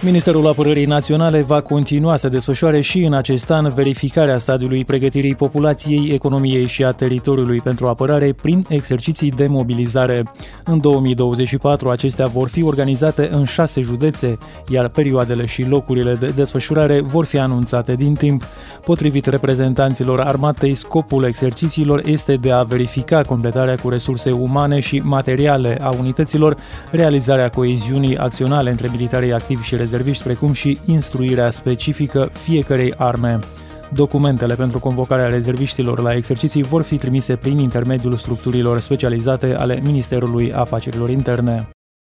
Ministerul Apărării Naționale va continua să desfășoare și în acest an verificarea stadiului pregătirii populației, economiei și a teritoriului pentru apărare prin exerciții de mobilizare. În 2024 acestea vor fi organizate în 6 județe, iar perioadele și locurile de desfășurare vor fi anunțate din timp. Potrivit reprezentanților armatei, scopul exercițiilor este de a verifica completarea cu resurse umane și materiale a unităților, realizarea coeziunii acționale între militarii activi și rezerviști, precum și instruirea specifică fiecărei arme. Documentele pentru convocarea rezerviștilor la exerciții vor fi trimise prin intermediul structurilor specializate ale Ministerului Afacerilor Interne.